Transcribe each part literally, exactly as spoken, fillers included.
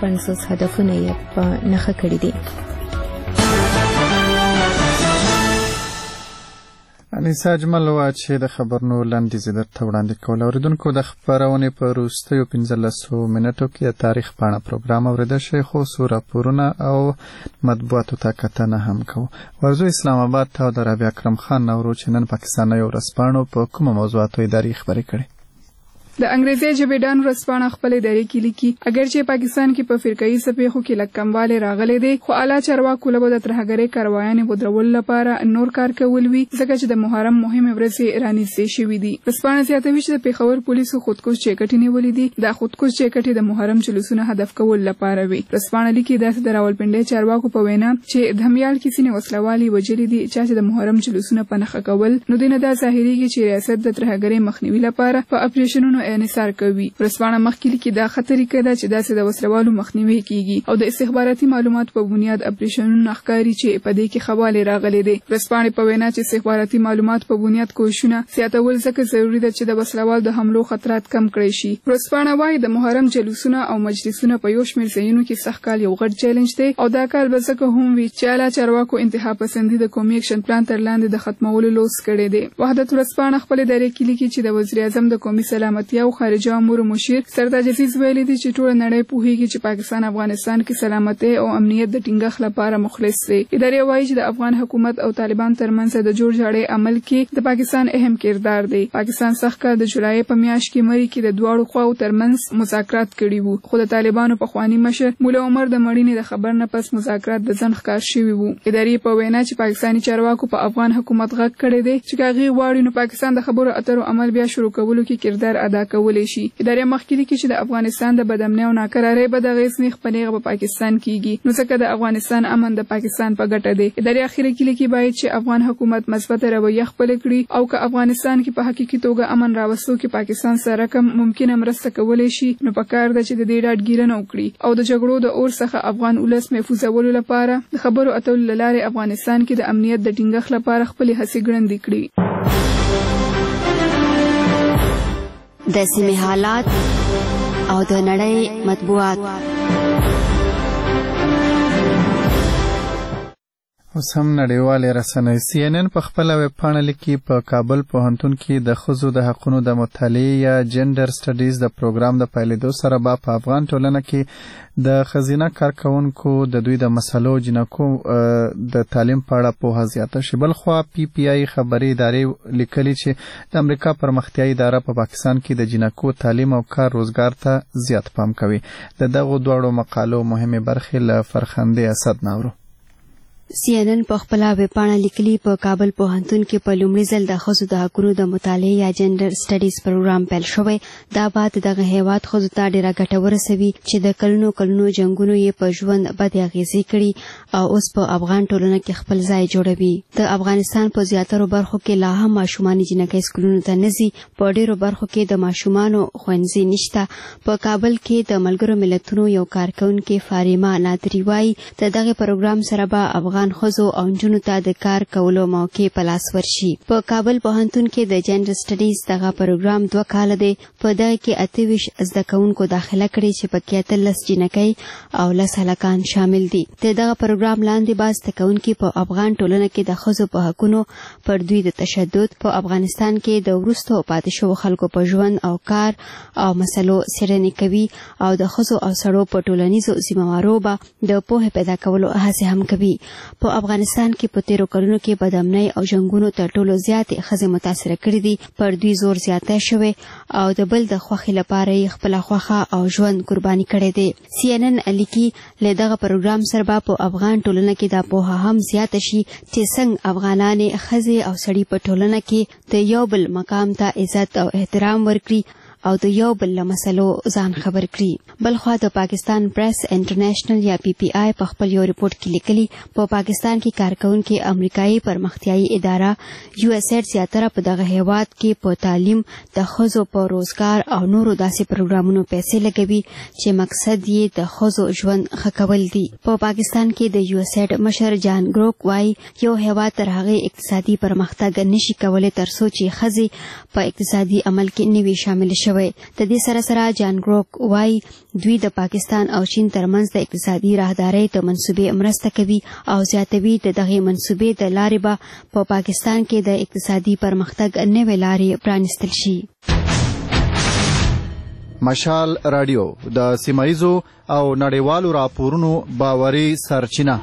پنځوس هدفونه یې په نښه کړي دي. انیسا اجمل وا چې د خبرونو لاندې درته وړاندې کول. اوریدونکو د خبرونې په وروستیو پنځلسو منټو کې د تاریخ پاڼه پروګرام اوریدل شوی، خو څو راپورونه او مطبوعاتو ته کتنه هم کوو. ورځو اسلام آباد ته د رابعه اکرم خان نورو چې نن پاکستاني ورځپاڼو په کومه موضوعاتو اداري خبرې کړي. د انګریزي ژبې ډان ورځپاڼه خپل اداري کې لیکي اگر چې پاکستان کې په فرقایي سپېخو کې لږ کموالی راغلی دی، خو اعلی چارواکو له به د ترهګرۍ کاروایانې بدرولو لپاره نور کار کول وي، ځکه چې د محرم مهمې ورځې رانږدې شوي دي. ورځپاڼه زیاتوي چې د پېښور پولیسو خودکش چیکټې نیولې دي. دا خودکش چیکټې د محرم جلوسونه هدف کول لپاره وي. ورځپاڼه لیکي داسې د راولپنډۍ چارواکو په وینا چې د همیال کې ځینې وسلوالي وژلي دي چا چې د محرم جلوسونه په نښه کول، نو دوی نه دا ظاهرېږي چې ریاست د ترهګرۍ مخنیوي لپاره په اپریشنونو انحصار کوي. ورځپاڼه مخکې لیکي دا خطرې کده چې داسې د وسلوالو مخنیوي کیږي او د استخباراتي معلوماتو په بنیاد اپریشنونو ښکاري چې په دې کې خواله راغلي دي. ورځپاڼه په وینا چې استخباراتي معلومات په بنیاد کوښښونه زیاتول ځکه ضروری ده چې د وسلوال د حملو خطرات کم کړي شي. ورځپاڼه وايي د محرم جلوسونه او مجلسونه په یو شمېر ځایونو کې سخت کال یو غټ چیلنج دی او دا کال به ځکه هم وي چې اعلی چارواکو انتها پسندي د قومي اکشن پلان تر لاندې د ختمولو لوس کړی دی. وحدت ورځپاڼه خپل ادارې کې لیکي چې د وزیر اعظم د قومي سلامتیا او خارجه امور مشیر سردار عزیز ویلي دي چې ټول نړۍ پوهیږي چې پاکستان افغانستان کې سلامتي او امنیت د ټینګښت لپاره مخلص دی. ادارې وایي چې د افغان حکومت او طالبان ترمنځ د جوړ جاړي عمل کې د پاکستان اهم کردار دی. پاکستان سخت کال د جولای په میاشت کې مری کې د دواړو خواو ترمنځ مذاکرات کړي وو، خو د طالبانو په خواني مشر مولا عمر د مړینې د خبر نه پس مذاکرات د ځن ښکار شوي وو. ادارې په وینا چې پاکستاني چارواکو په افغان حکومت غږ کړی دی چې کاغي غواړي نو پاکستان د خبرو اترو عمل بیا شروع کولو کې کردار ادا کولی شي. ادارې مخکې لیکي چې د افغانستان د بدامنۍ او ناکرارۍ به د غیزنیخ په نیغه په پاکستان کیږي، نو ځکه د افغانستان امن د پاکستان په ګټه دی. ادارې اخیره کې لیکي باید چې افغان حکومت مثبت رویه خپل کړي او که افغانستان کې په حقیقي توګه امن راوستو کې پاکستان سره کوم ممکنه مرسته کولی شي، نو پکار ده چې د دې ډاډګیرنه وکړي او د جګړو د اور څخه افغان ولس محفوظولو لپاره د خبرو اترو له لارې افغانستان کې د امنیت د ټینګښت لپاره خپلې هڅې ګړندې کړي. د سیمې حالات او د نړۍ مطبوعات. اوس هم نړیوالې رسنۍ سی ان ان په خپله ویبپاڼه لیکي په کابل پوهنتون کې د ښځو د حقونو د مطالعې یا جنډر سټډیز د پروګرام د پیلېدو سره به په افغان ټولنه کې د ښځینه کارکوونکو د دوی د مسلو جنکو د تعلیم په اړه پوهه زیاته شي. بلخوا پی پی آی خبري ادارې لیکلي چې د امریکا پرمختیایي اداره په پاکستان کې د جنکو تعلیم او کار روزګار ته زیات پام کوي. د دغو دواړو مقالو مهمې برخې له فرخندې اسد ناورو. سی ان ان په خپل ویبپاڼه لیکلي په کابل پوهنتون کې په لومړي ځل د ښځو د حقونو د مطالعې یا جنډر سټډیز پروګرام پیل شوی. دا بعد دغه هیواد ښځو ته ډیره ګټه ورسوي چې د کلونو کلونو جنګونو یې په ژوند بدې اغیزې کړي او اوس په افغان ټولنه کې خپل ځای جوړوي. د افغانستان په زیاترو برخو کې لا هم ماشومانې جنکۍ سکولونو ته نه ځي. په ډیرو برخو کې د ماشومانو ښوونځي نشته. په کابل کې د ملګرو ملتونو یو کارکونکي فاریما نادري وایي د دغه پروګرام سره به افغان ښځو او نجونو ته د کار کولو موقع په لاس ورشي. په کابل پوهنتون کې د جنډر سټډیز دغه پروګرام دوه کاله دی. په دغه کې اته ویشت زده کوونکو داخله کړې چې پکې اتلس جنکۍ او لس هلکان شامل دي. د دغه پروګرام لاندې به زده کوونکي په افغان ټولنه کې د ښځو په حقونو، پر دوی د تشدد، په افغانستان کې د وروستو پاتې شوو خلکو په ژوند او کار او مسلو څېړنې کوي او د ښځو او سړو په ټولنیزو ذمهوارو به د پوهې پیدا کولو هڅې هم کوي. په افغانستان کې په تیرو کلونو کې بدامنۍ او جنګونو تر ټولو زیاتې ښځې متاثره کړي دي. پر دوی زور زیاتی شوی او د بل د خوښې لپاره یې خپله خوښه او ژوند قرباني کړی دی. سی ان ان لیکي له دغه پروګرام سره به په افغان ټولنه کې دا پوهه هم زیاته شي چې څنګه افغانانې ښځې او سړي په ټولنه کې د یو بل مقام ته عزت او احترام ورکړي او د یو بل له مسلو ځان خبر کړي. بلخوا د پاکستان پریس انټرنیشنل یا پی پی آی په خپل یو ریپورت کې لیکلي په پاکستان کې کارکونکي امریکایي پرمختیایي اداره یو اس ایډ زیاتره په دغه هیواد کې په تعلیم، د ښځو په روزګار او نورو داسې پروګرامونو پیسې لګوي چې مقصد یې د ښځو ژوند ښه کول دي. په پاکستان کې د یو اس ایډ مشر جان ګروک وایي یو هیواد تر هغې اقتصادي پرمختګ نشي کولی تر څو چې ښځې په اقتصادي عمل کې نه وي شامل شوي. شوی. د دې سره سره جان ګروک وایي دوی د پاکستان او چین ترمنځ د اقتصادي راهدارۍ د منصوبې مرسته کوي او زیاتوي د دغه منصوبې د لارې به په پاکستان کې د اقتصادي پرمختګ نوې لارې پرانیستل شي. مشال رادیو د سیمایزو او نړیوالو راپورونو باوري سرچینه.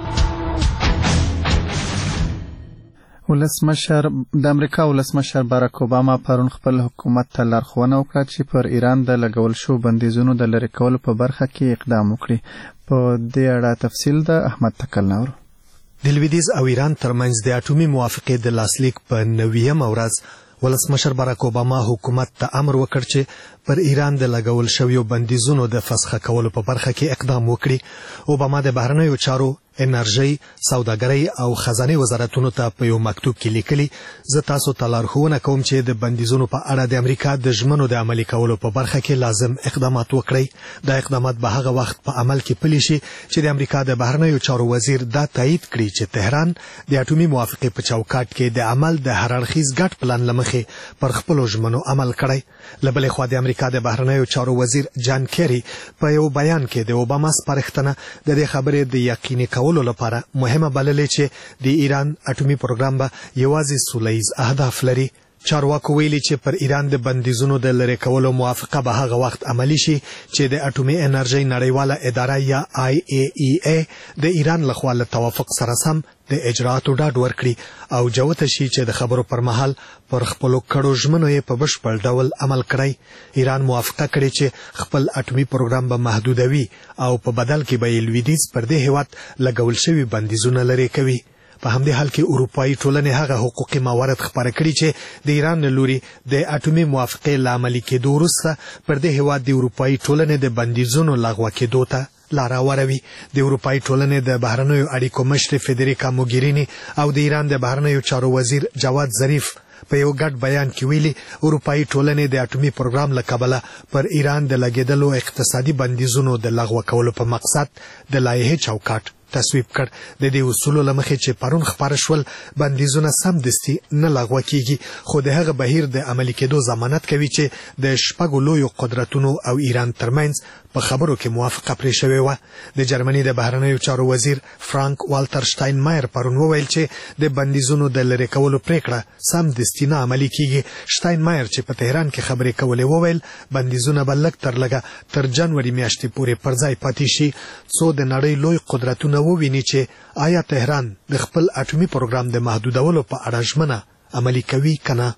ولسمشر د امریکا ولسمشر باراک اوباما پرون خپل حکومت ته لارښوونه وکړه چې پر ایران د لګول شو بندیزونو د لرې کولو په برخه کې اقدام وکړي. په دې اړه تفصیل د احمد تکل نور. د لویدیځ او ایران ترمنځ د اټومي موافقې د لاسلیک په نویم ورځ ولسمشر باراک اوباما حکومت ته امر وکړ چې پر ایران د لګول شویو بندیزونو د فسخه کولو په برخه کې اقدام وکړي. اوباما د بهرنیو چارو، انرژي، سوداګرۍ او خزانه وزارتونو ته په یو مکتوب کې لیکلي، زه تاسو ته لارښوونه کوم چې د بندیزونو په اړه د امریکا د ژمنو د عملي کولو په برخه کې لازم اقدامات وکړئ. دا اقدامات به هغه وخت په عمل کې پلي شي چې د امریکا د بهرنیو چارو وزیر دا تایید کړي چې تهران د اټومي موافقې په چوکاټ کې د عمل د هر اړخیز ګډ پلان لمخې پر خپلو ژمنو عمل کړی. له بلې خوا د امریکا د بهرنیو چارو وزیر جان کیری په یو بیان کې د اوباما سپارښتنه د دې خبرې د یقیني کولو لپاره مهمه بللې چې د ایران اټومي پروګرام به یوازې سولیز اهداف لري. چارواکو ویلي چې پر ایران د بندیزونو د لرې کولو موافقه به هغه وخت عملی شي چې د اټومي انرژي نړیواله اداره یا آی ای ای ای د ایران لخوا له توافق سره سم د اجرااتو ډاډ ورکړي او جوته شي چې د خبرو پر مهال پر خپلو کړو ژمنو یې په بشپړ ډول عمل کړی. ایران موافقه کړې چې خپل اټومي پروګرام به محدودوي او په بدل کې به یې لویدیځ پر دې هیواد لګول شوي بندیزونه لرې کوي. په همدې حال کې اروپایي ټولنې هغه حقوقي موارد خبره کړي چې د ایران له لوري د اټومي موافقې له عملي کېدو وروسته پر دې هیواد د اروپایي ټولنې د بندیزونو لغوه کېدو ته لاره هواروي. د اروپایي ټولنې د بهرنیو اړیکو مشرې فدریکا موګریني او د ایران د بهرنیو چارو وزیر جواد ظریف په یو ګډ بیان کې ویلي اروپایي ټولنې د اټومي پروګرام له کبله پر ایران د لګېدلو اقتصادي بندیزونو د لغوه کولو په مقصد د لایحې چوکاټ تصویب کړ. د دې اصولو له مخې چې پرون خپاره شول بندیزونه سمدستي نه لغوه کیږي، خو د هغه بهیر د عملي کېدو ضمانت کوي چې د شپږو لویو قدرتونو او ایران ترمنځ په خبرو کې موافقه پرې شوې وه. د جرمني د بهرنیو چارو وزیر فرانک والتر شتاین مایر پرون وویل چې د بندیزونو د لرې کولو پریکړه سمدستي نه عملي کیږي. شتاین مایر چې په تهران کې خبرې کولې وویل بندیزونه به لږ تر لږه تر جنوري میاشتې پورې پر ځای پاتې شي څو د نړۍ لوی قدرتونه وویني چې آیا تهران د خپل اټومي پروګرام د محدودولو په اړه ژمنه عملي کوي کنه.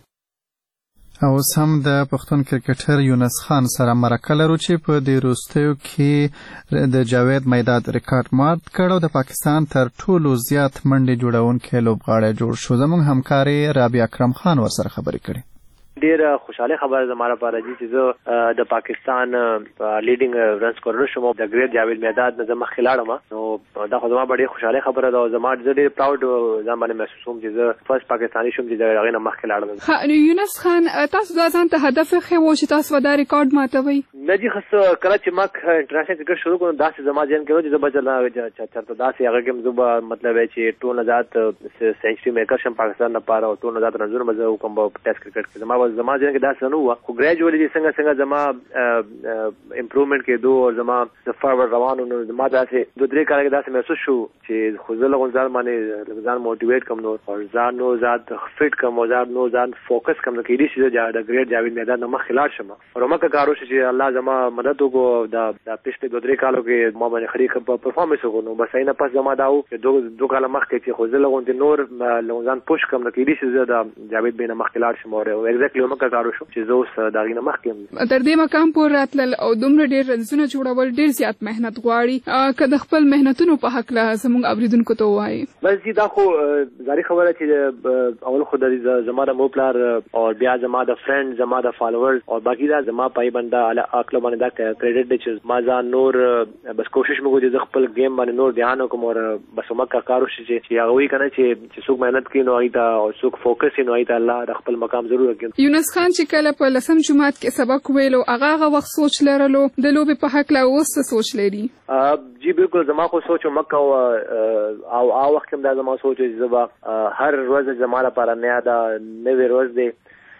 او سم د پښتون کرکټر یونس خان سره مرکه لرو چې په دې وروستیو کې د جاوید میداد ریکارډ مات کړ او د پاکستان تر ټولو زیات منډې جوړونکی لوبغاړی جوړ شو. زموږ همکاري رابعه اکرم خان ورسره خبرې کړې. ډیر خوشاله خبره زموږ لپاره دي چې زه د پاکستان لیډینګ رن سکورر شوم د ګریټ جاوید میداد نه زما خلاړم. نو دا خو زما ډیره خوشاله خبره ده او زما ډیر پراود ځان باندې محسوس کوم چې زه فرست پاکستاني شوم چې دا غینه مخ خلاړم. ها یونس خان تاسو دا ځان ته هدف خو چې تاسو دا ریکارډ ماتوي. نه جی خاص کله چې مخ انټرنیشنل کرکټ شروع کوم داسې زما ځین کې چې زه بچلا چرته داسې هغه کې زوبا مطلب چې ټول نزات سنچري میکر شم پاکستان لپاره او ټول نزات رنزونه مزه کوم په ټیسټ کرکټ کې زما زما ځین کې داسې نو خو ګریجوالي څنګه څنګه زما امپروومنت کې دوه او زما د فارورډ روانو نو زما داسې دوه درې کال کې داسې محسوس شو چې خو زه له ځان باندې ځان موټیویټ کوم نو او ځان نو ذات فټ کوم او ځان نو ځان فوکس کوم کې دې چې د ګریټ جاوید میدان نو مخلاړ شم او مکه کارو چې الله زما مدد وکړو دا د پښتو دوه درې کالو کې ما باندې خري کوم پرفارمنس وکړو نو بس اینه پس زما داو دوه دوه کال مخکې چې خو زه له نور له ځان پوش کوم کې دې چې د جاوید بینه مخلاړ شم او ایگزیکټلی مکه کارو شو چې زه اوس دا غینه مخکې تر دې مقام پورې راتلل او دومره ډیر رنزونه جوړول ډیر زیات مهنت غواړي که د خپل مهنتونو په حق له زموږ اوریدونکو ته وایي. بس دا خو زاري خبره چې اول خو د زما د موپلار او بیا زما د فرند زما د فالوورز او باقي دا زما پای بنده علی عقل باندې دا کریډټ دی چې ما ځان نور بس کوشش مګو چې خپل گیم باندې نور ध्यान وکم او بس مکه کارو شي چې هغه وی کنه چې چې څوک مهنت کوي نو ایدا او څوک فوکس کوي نو ایدا الله د خپل مقام ضرور کوي. یونس خان چې کله په لسم جمعات کې سبق ویلو هغه هغه وخت سوچ لرلو د لوبې په حق لا اوس سوچ لري؟ جی بالکل زما خو سوچ مکه او او وخت هم دا زما سوچ چې زما هر ورځ زما لپاره نه دا نوې ورځ دی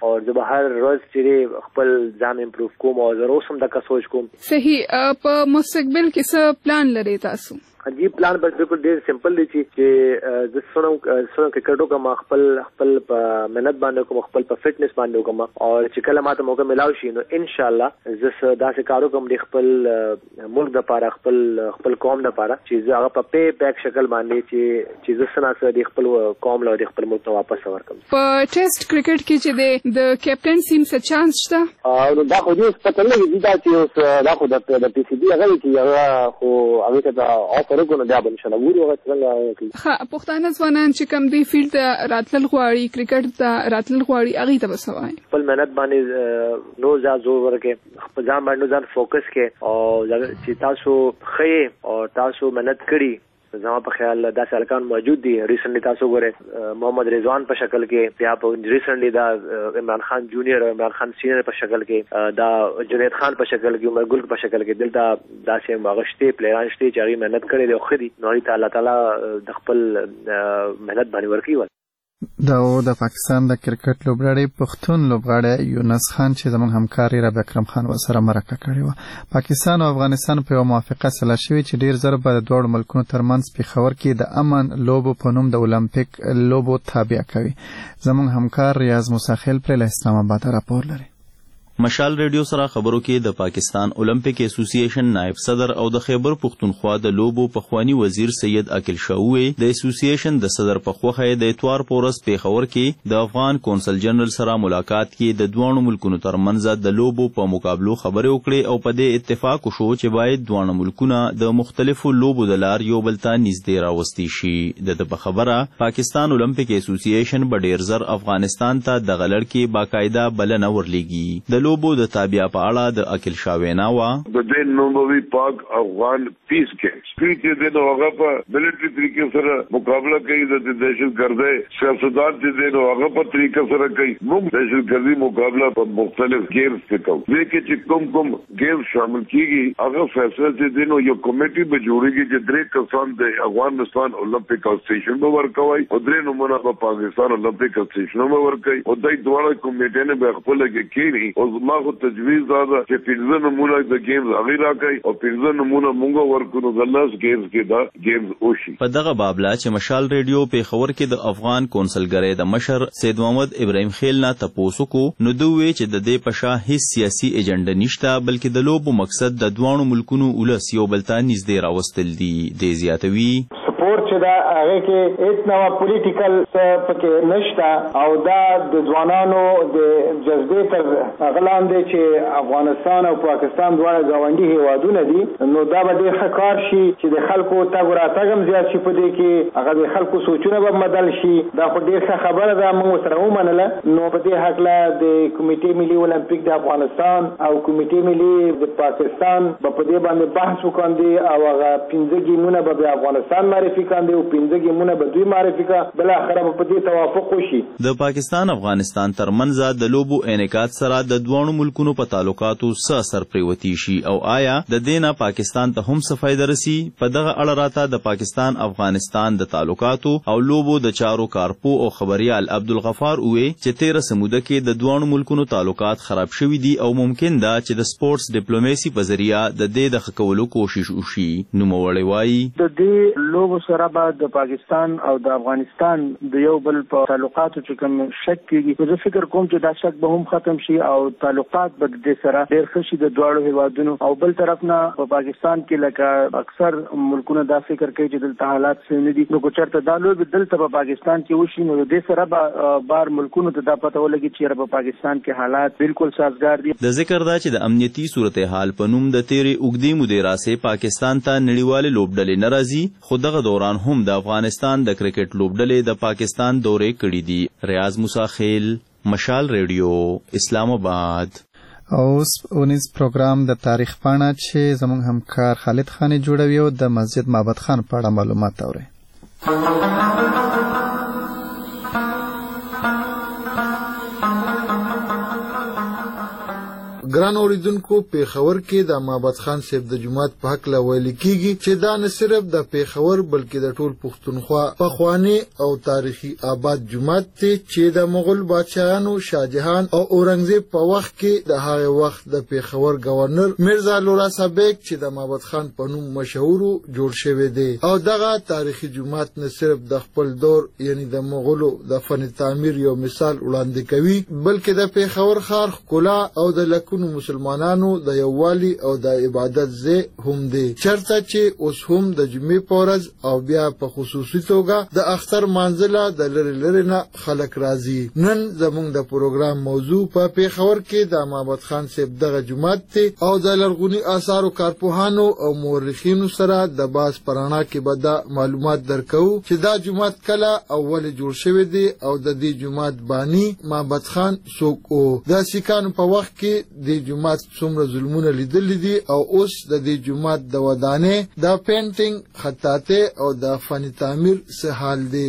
او زه به هر ورځ چې خپل ځان امپروف کوم او زه اوس هم دا سوچ کوم. صحیح. په مستقبل کې څه پلان لري تاسو؟ جی پلان بس بالکل ډیر سمپل دی چې د سونو سونو کرکټو کوم خپل خپل په مهنت باندې کوم خپل په فټنس باندې کوم او چې کله ماته موقع ملاوي شي نو ان شاء الله زه داسې کارو کوم د خپل ملک د لپاره خپل خپل قوم لپاره چې زه هغه په پی بیک شکل باندې چې چې زه سناسه د خپل قوم له خپل ملک ته واپس ورکم. په ټیسټ کرکټ کې چې د کیپټن سیم څه چانس شته؟ او دا خو دې پته نه دی دا چې اوس دا خو د پی سی بي هغه چې هغه خو هغه ته فرقونه دا به ان شاء الله ووري وخت څنګه. ها پښتانه ځوانان چې کم دی فیلډ ته راتلل غواړي کرکټ ته راتلل غواړي هغه ته وسوای خپل مهنت باندې نو ځا زور ورکې خپل ځان باندې ځان فوکس کې او چې تاسو خې او تاسو مهنت کړی زما په خیال داسې الکان موجود دي. ریسنټلی تاسو ګوره محمد رضوان په شکل کې بیا په ریسنټلی دا عمران خان جونیئر عمران خان سینیئر په شکل کې دا جنید خان په شکل کې عمر ګل په شکل کې دلته داسې مغشتي پلیران شته چې هغه مهنت کړي دي خو دي نو الله تعالی د خپل مهنت باندې ورکړي. دا د پاکستان د کرکټ لوبغاړي پښتون لوبغاړي یونس خان چې زموږ همکار ربیع اکرم خان وسره مرکه کړې و. پاکستان او افغانستان په یو موافقه سره شوی چې ډیر زر به د دوه ملکونو ترمنځ پیښور کې د امن لوبو په نوم د اولمپیک لوبو تابع کوي. زموږ همکار ریاض موسیخیل پر اسلام آباد راپور لري. مشال ریډیو سره خبرو کې د پاکستان اولمپیک اسوسییشن نائب صدر او د خیبر پختونخوا د لوبو پخوانی وزیر سید عقیل شاوی د اسوسییشن د صدر په خوخه د اتوار پورس پیښور کې د افغان کونسل جنرال سره ملاقات کې د دوه ملکونو ترمنځ د لوبو په مقابلو خبرې وکړې او په دې اتفاق وشو چې باید دوه ملکونه د مختلفو لوبو د لار یو بل ته نږدې راوستي شي. د په خبره پاکستان اولمپیک اسوسییشن به ډیر زر افغانستان ته د غلړ کې باقاعده بلنه ورلېږي. د لوبو د تابع په اړه د عقیل شاوینا وا د دې نوموي پاک افغان پیس کې چې د نو هغه په ملټری طریقې سره مقابله کوي د دهشتګردۍ سیاستدان چې د هغه په طریقې سره کوي. موږ دهشتګردي مقابله په مختلف گیمز کې کوو. دغه چې کوم کوم گیم شامل کیږي هغه فیصله چې د یو کمیټي به جوړیږي چې درې کسان د افغانستان اولمپیک اسوسییشن به ورکوي او درې نمونه په پاکستان اولمپیک اسوسییشن به ورکوي او دای دوه کمیټې نه به خپل کې کېږي او ما خو تجویز دا چې پنځه نمونه د گیمز هغه راکړي او پنځه نمونه مونږ ورکو نو غلس گیمز کې دا گیمز وشي. په دغه بابلا چې مشال ریډیو په خبر کې د افغان کونسلګری د مشر سید محمد ابراهیم خیل نه تاسو کو نو دوی چې د دې پشا هیڅ سیاسي ایجنډا نشته بلکې د لوبو مقصد د دوه ملکونو ولس یو بل ته نږدې راوستل دي. د زیاتوي سپورت چې دا هغه کې هیڅ نوع پولیټیکل څه پکې نشته او دا د ځوانانو د جذبې تر اغلان دی چې افغانستان او پاکستان دواړه ګاونډي هیوادونه دي نو دا به ډېر ښه کار شي چې د خلکو تګ راتګ هم زیات شي په دې کې هغه د خلکو سوچونه به بدل شي. دا خو ډېر ښه خبره ده موږ سره ومنله. نو په دې هکله د کمیټې ملي اولمپیک د افغانستان او کمیټې ملي د پاکستان به په دې باندې بحث وکړي او هغه پنځه ګیمونه به د افغانستان معرفي کړي او پنځه ګیمونه به دوی معرفي کړي. بالاخره به په دې توافق وشي. د پاکستان افغانستان ترمنځ د لوبو انعقاد سره د دوه ملکونو په تعلقاتو څه اثر پریوتی شي او آیا د دینه پاکستان ته هم څه فائدہ رسی؟ په دغه اړه راته د پاکستان افغانستان د تعلقاتو او لوبو د چارو کارپو او خبريال عبدالغفار وې چې تیره سموده کې د دوه ملکونو تعلقات خراب شوي دي او ممکن ده چې د سپورتس ډیپلوماسي په ذریعہ د دې د خکولو کوشش وشي. نو موړی وایي د دې لوبو سره به د پاکستان او د افغانستان د یو بل په تعلقاتو چې کوم شک کیږي زه فکر کوم چې دا شک به هم ختم شي او تعلقات به د سره ډېر ښه شي د دواړو هیوادونو. او بل طرف نه په پاکستان کې لکه اکثر ملکونه دا فکر کوي چې دلته حالات سم نه دي نو کو چرته دا لوب دلته په پاکستان کې وشي نو د سره به بار ملکونو ته دا پته ولګي چې په پاکستان کې حالات بالکل سازگار دي. د ذکر دا چې د امنیتي صورتحال په نوم د تیرې اوږدې مودې راسې پاکستان ته نړیوالې لوبډلې ناراضي خو دغه دوران هم د افغانستان د کرکټ لوبډلې د پاکستان دورې کړې دي. ریاض موسیخیل مشال ریډیو اسلام آباد. اوس اونیز پروګرام د تاریخ پاڼه چې زموږ همکار خالد خان جوړوي او د مسجد معبد خان په اړه معلومات اوري. ګران اوریدونکو پیښور کې د مابد خان صاحب د جماعت په حق لا ویل کیږي چې دا نه صرف د پیښور بلکې د ټول پښتونخوا پخوانی او تاریخي آباد جماعت ته چې د مغول بادشاہانو شاهجهان او اورنګزیب په وخت کې د هغه وخت د پیښور گورنر میرزا لورا صابک چې د مابد خان په نوم مشهور جوړ شوی دی او دغه تاریخي جماعت نه صرف د خپل دور یعنی د مغولو د فن تعمیر یو مثال وړاندې کوي بلکې د پیښور ښار ښکلا او د لکونو مسلمانانو د یووالي او د عبادت ځای هم دی چرته چې اوس هم د جمعې په ورځ او بیا په خصوصي توګه د اختر منځله د لری لری نه خلک راځي نن زموږ د پروګرام موضوع په پیښور کې د مابد خان صاحب دغه جماعت ته او د لرغوني آثارو کارپوهانو او مورخینو سره د باز پرانا کې به دا معلومات درکو چې دا جماعت کله اول جوړ شوی دی او د دې جماعت بانی مابد خان څوک او د سیکانو په وخت کې د جماعت څومره ظلمونه لیدل دي او اوس د دې جماعت د ودانې د پینټینګ خطاطه او د فن تعمیر څه حال دی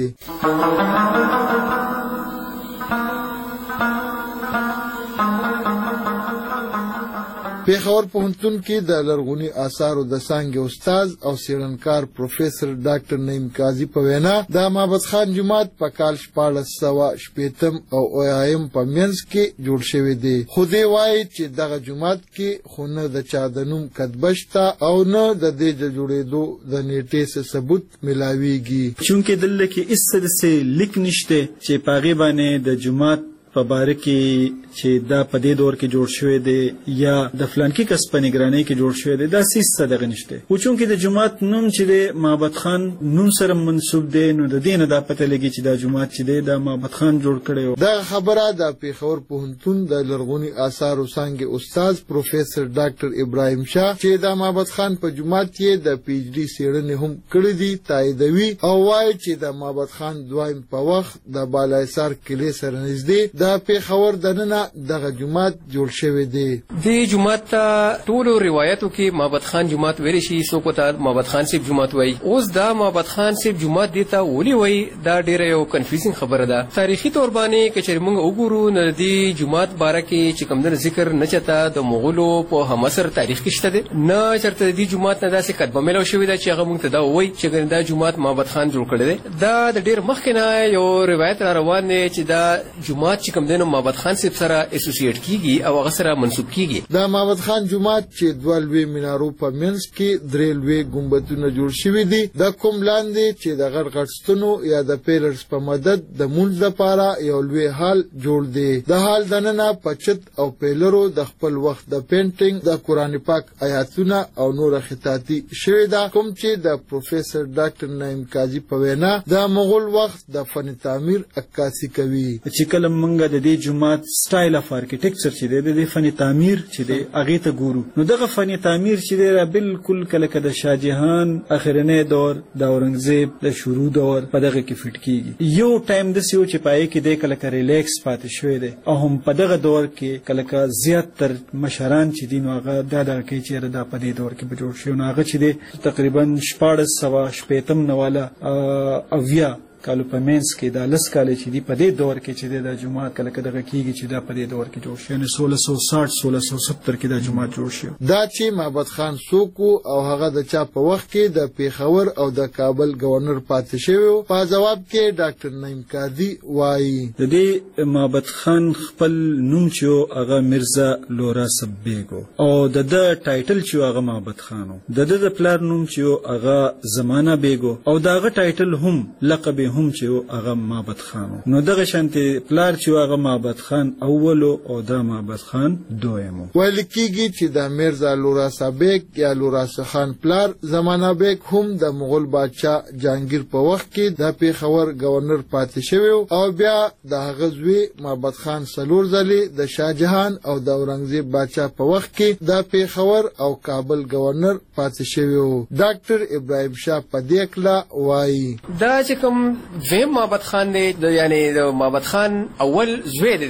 پیښور پوهنتون کې د لرغوني آثارو د څانګې استاد او څېړنکار پروفیسور ډاکټر نعیم قاضي په وینا د مابد خان جومات په کال شپاړس سوه شپېتم او اویایم په منځ کې جوړ شوی دی خو دی وایي چې دغه جومات کې خو نه د چا د نوم کتبه شته او نه د دې د جوړېدو د نیټې څه ثبوت ملاویږي چونکې دلته کې هېڅ داسې لیک نشته چې په هغې باندې د جومات په باره کې چې دا په دې دور کې جوړ شوی دی یا د فلانکي کس په نگرانۍ کې جوړ شوی دی دا هېڅ څه دغه نشته خو چونکې د جومات نوم چې دی مابد خان نوم سره منسوب دی نو د دې نه دا پته لګي چې دا جومات چې دی دا مابد خان جوړ کړی و دغه خبره د پیښور پوهنتون د لرغوني آثارو څانګې استاد پروفیسور ډاکټر ابراهیم شاه چې د مابد خان په جومات کې د پی ایچ ډي څېړنې هم کړې دي تاییدوي او وایي چې د مابد خان دویم په وخت د بالاحصار کلي سره نږدې د پیښور دننه دغه جومات جوړ شوی دی د جومات ټولو روایتو کې مابد خان جومات ویل شي څوک ته مابد خان صاحب جومات وایي اوس دا مابد خان صاحب جومات دی ته ولې وایي دا ډیره یو کنفیوزینګ خبره ده تاریخي طور باندې که چېرې موږ وګورو نو د جومات باره کې چې کوم ذکر نه چته د مغولو په همعصر تاریخ کې شته دی نه چېرته د دې جومات نه داسې کتبه میلاو شوې ده چې هغه موږ ته دا ووایي چې دا جومات مابد خان جوړ کړی دی دا د ډېر مخکې نه یو روایت را روان دی چې دا جومات چې کوم دی نو مابد خان صاحب سره اسوسییټ کیږي او هغه سره منسوب کیږي د مابد خان جومات چې دوه لوی مینارو په منځ کې درې لوی ګمبدونه جوړ شوي دي د کوم لاندې چې د غټ غټ ستنو یا د پیلرز په مدد د مونځ لپاره یو لوی هال جوړ دی د هال دننه په چت او پیلرو د خپل وخت د پینټینګ د قرآن پاک آیاتونه او نور خطاطي شوې ده کوم چې د پروفیسور ډاکټر نعیم قاضي په وینا د مغول وخت د فن تعمیر عکاسي کوي چې کله موږ د دې جومات سټایل اف ارکیټیکچر چې دی د فن تعمیر چې دی هغې ته ګورو نو دغه فن تعمیر چې دی بالکل کله که د شاهجهان اخرنی دور د اورنګزیب د شروع دور په دغه کې فټ کیږي یو ټایم داسې و چې په هغې کې دی کله که ریلیکس پاتې شوی دی او هم په دغه دور کې کله که زیات تر مشران چې دي نو هغه دا دغه کوي چې یاره دا په دې دور کې به جوړ شي نو هغه چې دی تقریبا شپاړس سوه شپېتم نه واله اویا کالو په منځ کې دا لس کاله چې دي په دې دور کې چې دی دا جومات کله که دغه کېږي چې دا په دې دور کې جوړ شي یعنې سولہ سو ساઠ سولہ سو ستر کې دا جومات جوړ شي دا چې مابد خان څوک او هغه د چا په وخت کې د پیښور او د کابل گورنر پاتې شوی په جواب کې ډاکټر نعیم قاضي وایي د دې مابد خان خپل نوم چې هغه میرزا لورا صابک او د ده ټایټل چې هغه مابد خان و د ده د پلار نوم چې هغه زمانه بیګ او د هغه ټایټل هم لقب هم چې هغه مابد خان نو دغه شانتي پلار چې هغه مابد خان اول او دا مابد خان دویم ویل کېږي چې د میرزا لورا صابک یا لورا خان پلار زمانه بیگ هم د مغول بادشاہ جهانگیر په وخت کې د پیښور گورنر پاتې شوی او بیا د هغه زوی مابد خان څلور ځلې د شاهجهان او د اورنګزیب بادشاہ په وخت کې د پیښور او کابل گورنر پاتې شوی ډاکټر ابراهیم شاه په دې کله وایي دا چې کوم ویم مابد خان دی یعنی د مابد خان اول زوی دی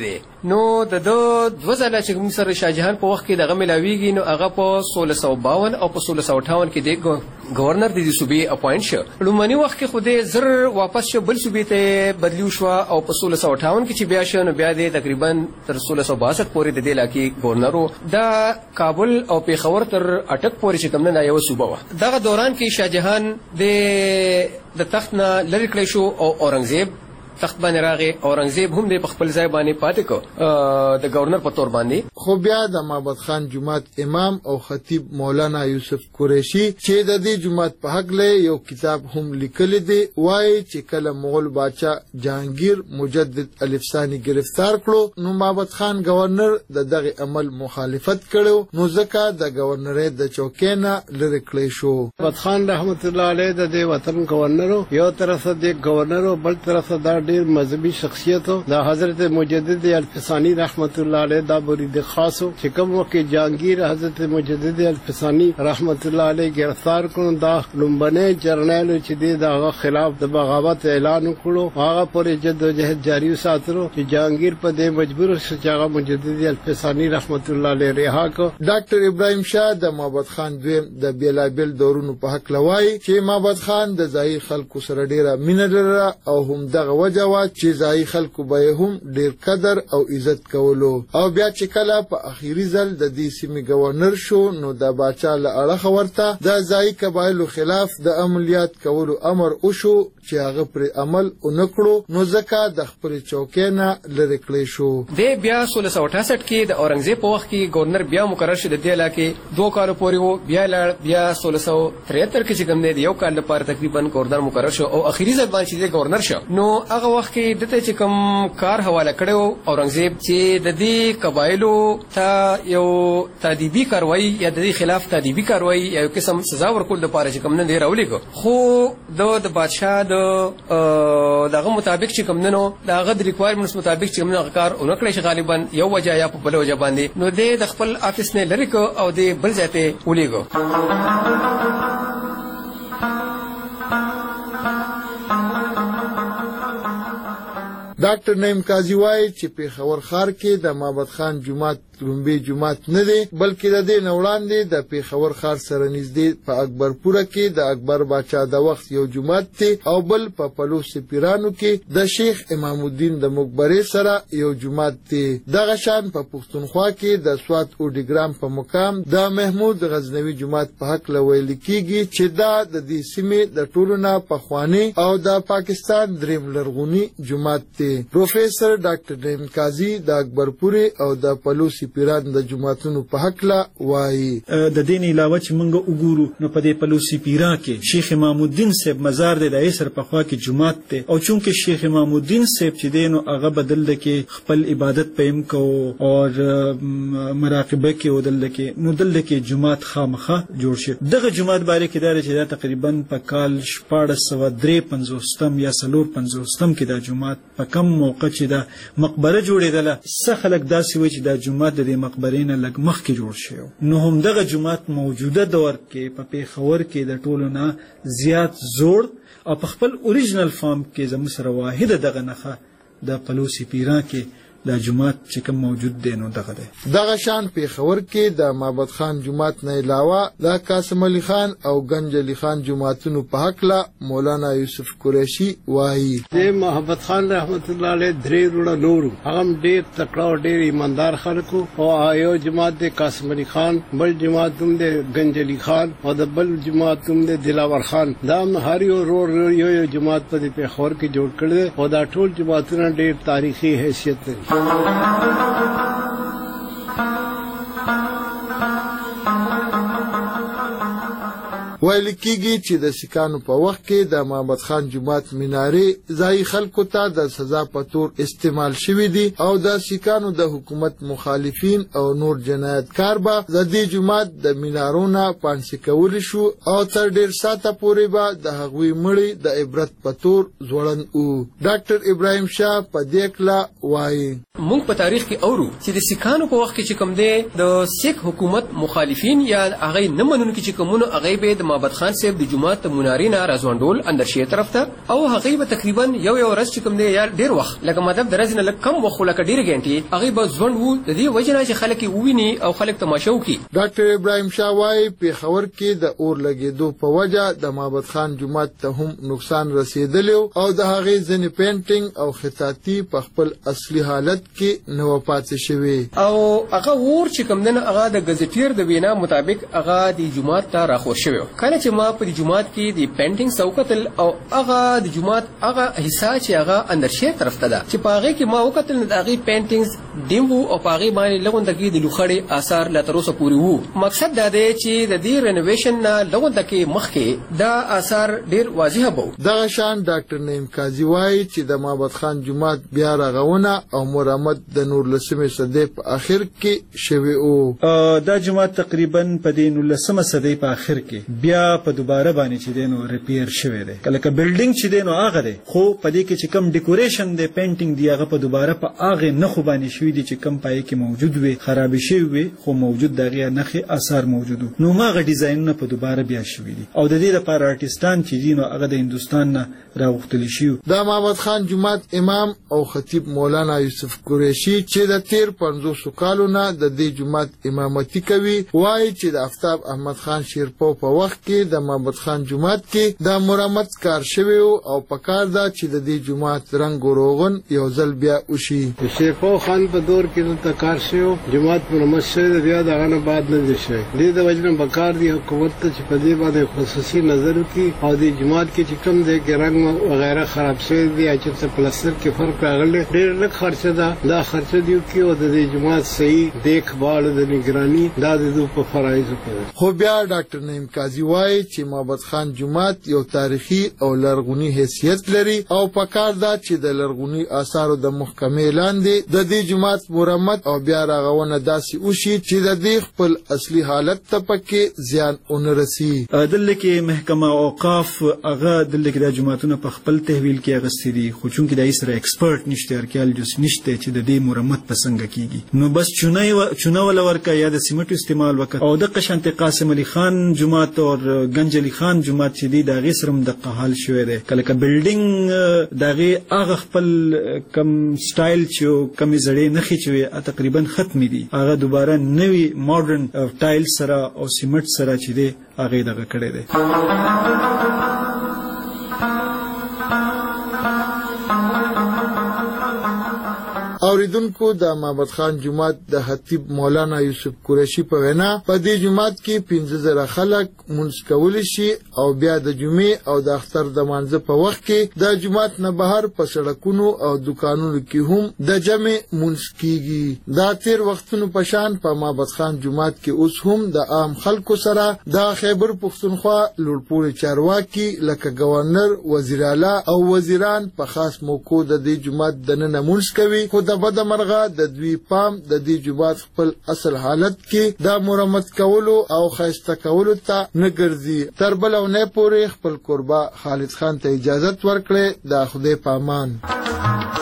نو د دوه ځله چې موږ سره شاهجهان په وخت کې دغه ملاویږي نو هغه په سولہ سو باون او په سولہ سو اٹھاون کې د گورنر د صوبې اپاینټ شو. لومړنی وخت کې خو د زر واپس شو بل صوبې ته بدلیو شو او په سولہ سو اٹھاون کې چې بیا شو نو بیا د تقریبا تر سولہ سو باسٹھ پورې د دې علاقې گورنرو د کابل او پیښور تر اټک پورې چې کوم نه یو صوبه و. دغه دوران کې شاهجهان د د تخت نه لری کړی شو او اورنګزیب تخت باندې راغی. اورنګزیب هم د خپل ځای باندې پاتې کو د گورنر په تور باندې. خو بیا د مابد خان جماعت امام او خطیب مولانا یوسف قریشی چې د دې جماعت په حق له یو کتاب هم لیکلی دی وایي چې کله مغول بادشاہ جهانگیر مجدد الف ثانی گرفتار کړو نو مابد خان گورنر د دغه عمل مخالفت کړو نو ځکه د گورنرۍ د چوکۍ نه لرې کړی شو. مابد خان رحمت الله علیه د دې وطن گورنر یو طرف د گورنر بل طرف د ډیر مذهبي شخصیت دا حضرت مجدد الفسانی رحمت الله علیه دا مرید خاص چې کوم وخت جهانگیر حضرت مجدد الفسانی رحمت الله علیه گرفتار کړو دا لومبنه جرنیل چې دا خلاف د بغاوت اعلان وکړو هغه پر جدوجہد جاری وساتلو چې جهانگیر په دې مجبور شو چې هغه مجدد الفسانی رحمت الله علیه رها کړ. ډاکټر ابراهیم شاه د مابد خان دویم د بیلابل دورونو په حق لوي چې مابد خان د ځای خلکو سره ډیره مینه لرله او هم دغه وجه وا چې ځای خلکو به هم ډیر قدر او عزت کولو او بیا چې کله په اخیری ځل د دې سیمې گورنر شو نو د باچا له اړخ ورته د ځای قبایلو خلاف د عملیات کولو امر وشو چې هغه پر عمل ونکړو نو ځکه د خپل چوکۍ نه لرې کړی شو. د بیا سولہ سو اٹھاسٹھ کې د اورنګزیب په وخت کې گورنر بیا مقرر شو د دې علاقې دوه کالو پورې وو بیا لاړ بیا سولہ سو تریہتر کې چې کوم دی یو کال لپاره تقریبا گورنر مقرر شو او اخیری ځل باندې چې گورنر شو نو هغه وخت کې دته چې کوم کار حواله کړو اورنګزیب چې د دې قبایلو ته یو تادیبي کاروایی یا د دې خلاف تادیبي کاروایی یا قسم سزا ورکول د پاره چې کوم نه دی راولې کو خو د د بادشاہ د دغه مطابق چې کوم نه دغه د ریکوایرمنټس مطابق چې موږ کار اونکړی شي غالبا یو وجه یا په بل وجه باندې نو د خپل افیس نه لری کو او د بل ځای ته ولېګو. ډاکټر نعیم قاضي وایي چې پیښور ښار کې د مابد خان جومات لومبي جومات نه دی بلکې د دې نه وړاندې د پیښور ښار سره نږدې په اکبرپوره کې د اکبر باچا د وخت یو جومات دی او بل په پلو سپیرانو کې د شیخ امام الدین د مقبرې سره یو جومات دی. دغه شان په پښتونخوا کې د سوات اوډیګرام په مقام د محمود غزنوي جومات په حق ویل کېږي چې دا د دې سیمې د ټولو نه پخوانی او د پاکستان دریم لرغونی جومات دی. پروفیسر ډاکټر نعیم قاضي د اکبرپوري او د پلو سپیران د جوماتونو په حق لا وایي د دې نه علاوه چې موږ وګورو نو په دې پلو سپیرا کې شیخ امام الدین صاحب مزار دی د ایسر په خوا کې جومات دی او چونکه شیخ امام الدین صاحب چې دی نو هغه بدل کې خپل عبادت پېم کو او مراقبه کې ودل کې نو دل کې جومات خامخه جوړ شي. دغه جومات باندې کې دا چې دا تقریبا په کال شپږ سوه درې پنځوستم یا څلور پنځوستم کې دا جومات په کم موقع چې دا مقبره جوړېدله څه خلک داسې وایي چې دا جومات د دې مقبرې نه لږ مخکې جوړ شوی نو همدغه جومات موجوده دور کې په پیښور کې د ټولو نه زیات زوړ او په خپل اوریجنل فارم کې زموږ سره واحده دغه نښه د پلو سپیرا کې دا جومات چې کوم موجود دی نو دغه دی. دغه شان پیښور کې د مابد خان جومات نه علاوه د قاسم علي خان او گنج علي خان جوماتونو په حق لا مولانا یوسف قریشی وایي د محمد خان رحمت الله علیه درې وروڼه نورو هغه ډېر تکړه او ډېر ایماندار خلکو او یو جومات د قاسم علي خان بل جومات هم د گنج علي خان او د بل جومات هم د دلاور خان دا هر یو ورو یو یو جومات په پیښور کې جوړ کړل او دا ټول جوماتونه ډېر تاریخي حیثیت لري. ویل کېږي چې د سیکانو په وخت کې د محمد خان جومات منارې ځای خلکو ته د سزا په تور استعمال شوي دي او د سیکانو د حکومت مخالفین او نور جنایتکار به د دې جومات د منارونه پانسي کولی شو او تر ډېر ساعته پورې به د هغوی مړي د عبرت په تور ځوړند وو. ډاکټر ابراهیم شاه په دې کله وایي موږ په تاریخ کې اورو چې د سیکانو په وخت کې چې کوم دی د سیک حکومت مخالفین یا هغه نه منونکي چې کومونو هغه به د محمد خان صاحب د جمعات منارینا رازوندول اندرشي طرف ته او هغه به تقریبا یو یو ورځ چې کوم دی یا ډیر وخت لکه مطلب درځنه لکه کم وخت لکه ډیر غنټي هغه به ځوند وو د دې وجنه چې خلک وویني او خلک تماشا وکړي. ډاکټر ابراهیم شاه وايي پیښور کې د اور لګیدو په وجه د محمد خان جمعات ته هم نقصان رسیدلی او د هغه ځنې پینټینګ او خطاطي په خپل اصلي حالت کې نو پاتې شوی او هغه ور چې کوم دنه هغه د غزټیر د وینا مطابق هغه د جمعات ته راخور شوی. کله چې ما په جمعات کې د پینټینګ سوکتل او هغه د جمعات هغه حصہ چې هغه اندرشي طرف ته ده چې پاغه کې ما وکتل د هغه پینټینګز دیمو او پاغه باندې لغوندګي د لوخړې آثار لا تر اوسه پوری وو. مقصد دا دی چې د دې رینوویشن نه لغوندګي مخکې دا آثار ډیر واضح بو. دغه شان ډاکټر نعیم قاضي وايي چې د محمد خان جمعات بیا رغونه او مرمت د نور لسمه صدې په اخر کې شوی او دا جمعات تقریبا په دې نور لسمه صدې په اخر کې بیا په دوباره باندې چې دینو ریپیر شوی دی. کله ک بلډینګ چې دینو هغه دی خو په دې کې چې کم ډیکوریشن دی پینټینګ دی هغه په دوباره په هغه نخو باندې شوی دی چې کم پای کې موجود وي خراب شوی وي خو موجود دغه نخي اثر موجود نو هغه ډیزاینونه په دوباره بیا شوی دي او د دې لپاره آرټستان چې دینو هغه د هندستان نه راوختلی شي. د محمد خان جمعات امام او خطیب مولانا یوسف قریشی چې د تیر پنځوس کالو نه د دې جمعات امامتي کوي وایي چې د آفتاب احمد خان شیرپو په وخت کې د محمد خان جمعات کې د مرمت کار شوی او په کار دا چې د دې جمعات رنگ او روغن یو ځل بیا وشي. شیرپو خان په دور کې د کار شوی جمعات مرمت شوی بیا دغه نه بعد نه دي شوی. دې د وجنه بکار دی حکومت ته چې په دې باندې خصوصي نظر وکړي او د جمعات کې چې کوم دی ګرنګ وغیرہ خراب شوی دی چې څه پلستر کې فرق راغلی ډېر لږ خرچه ده دا خرچه دی کې او د دې جمعات صحیح دیکھبھال د نگرانی دا د دوه په فرایضو کې. خو بیا ډاکټر نعیم قاضي وايي چې محمد خان جمعات یو تاریخي او لرغونی حیثیت لري او په کار دا چې د لرغونی آثارو د محکمې لاندې د دې جمعات مرمت او بیا رغونه داسې وشي چې د دې خپل اصلي حالت ته پکې زیان ونرسي. دلته کې محکمه اوقاف هغه دلته کې د جمعاتونو په خپل تحویل کې اغستې دي خو چونکې د ایسره ایکسپرت نشته ارکیالوجست نشته چې د دې مرمت په څنګه کیږي نو بس چونه چونه ولا ورکا یا د سیمټو استعمال وکړ او د قشنت قاسم علي خان جمعات او گنج علي خان جمعات چې دی د غسرم د قحال شوې ده کله ک بلډینګ دغه هغه خپل کم سټایل چې کم زړې نخي چې تقریبا ختم دي هغه دوباره نوی ماډرن ټایل سره او سیمټ سره چې دی هغه دغه کړی دی. اوریدونکو د محمد خان جمعات د خطیب مولانا یوسف قریشی په وینا په دې جمعات کې پنځه زره خلک مونږ کول شي او بیا د جمعې او د اختر د مانځه په وخت کې د جمعات نه بهر په سړکونو او دکانونو کې هم د جمع مونږ کیږي. دا تیر وختونو په شان په محمد خان جمعات کې اوس هم د عام خلکو سره د خیبر پښتونخوا لوړپوړي چارواکي لکه گورنر وزیر اعلی او وزیران په خاص موقع د دې جمعات د نن مونږ کوي خو د بد مرغه د دوی پام د دې جمعات خپل اصل حالت کې د مرمت کولو او خیسته کولو ته نه ګرځي. تر بل او نه پورې خپل قربا خالد خان ته اجازه ورکړي د خدای پامان.